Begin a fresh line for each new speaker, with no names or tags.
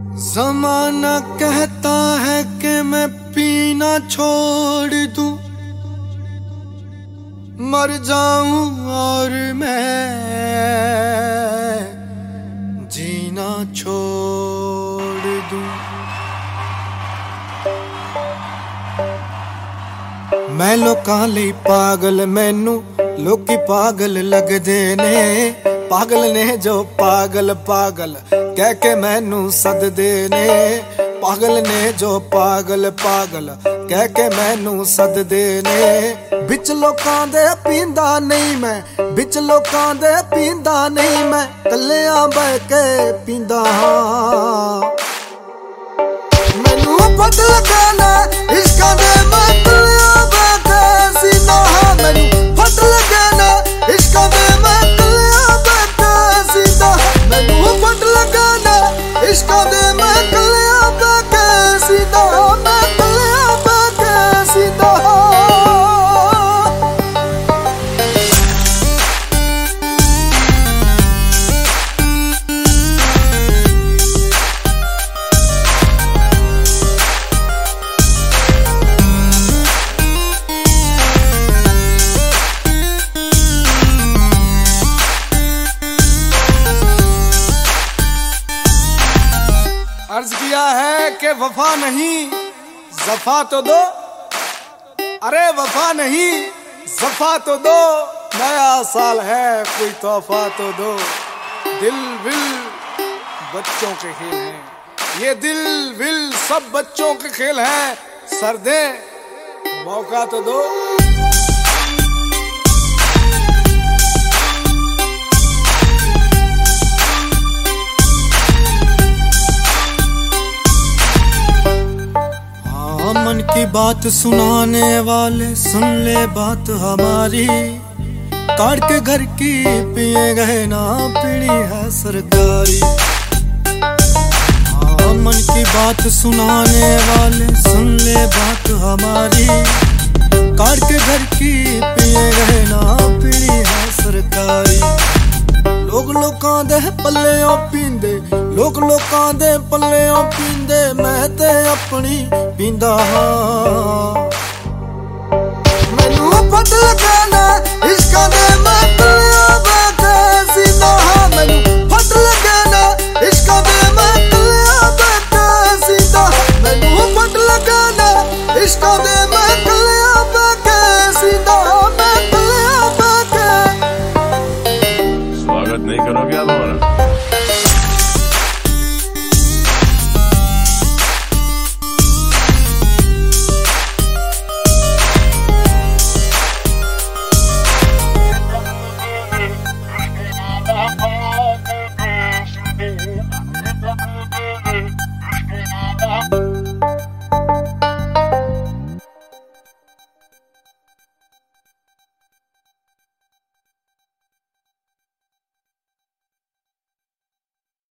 ज़माना कहता है कि मैं पीना छोड़ दूं, मर जाऊं और मैं जीना छोड़ दूं। मैं लोकां लई पागल, मैनू लोकी पागल लगदे ने। पागल ने जो पागल पागल कह के मैनू सददे ने। पागल ने जो पागल पागल कह के मैनू सददे ने। बिच लोकां दे पींदा नहीं मैं, बिच लोकां दे पींदा नहीं मैं, कल्लियां बह के पींदा हां। मैनू पता लगा ना इश्कां दे मैं कल्लियां बह के सीना हां। मैनू पता लगा ना इश्कां दे मैं कल्लियां बह के सीना। मैनू पता लगा ना इश्कां दे मैं कल्लियां बह के सीना। मैं कल्लियां बह के सीना। अर्ज किया है कि वफा नहीं ज़फ़ा तो दो, अरे वफा नहीं ज़फ़ा तो दो। नया साल है कोई तोहफा तो दो। दिल विल बच्चों के खेल हैं, ये दिल विल सब बच्चों के खेल हैं। सर्दे मौका तो दो। मन की बात सुनाने वाले सुन ले बात हमारी। काट के घर की पिए गए ना पीनी है सरकारी। हाँ मन की बात सुनाने वाले सुन ले बात हमारी। काट के घर की पिए गए ना पीनी है सरकारी। लोग लोकां दे पल्लेओं पींदे, लोग लोकां दे पल्लेओं पींदे, मैं ते अपनी पींदा हां। मैनू पता लगा ना इश्कां दे मैं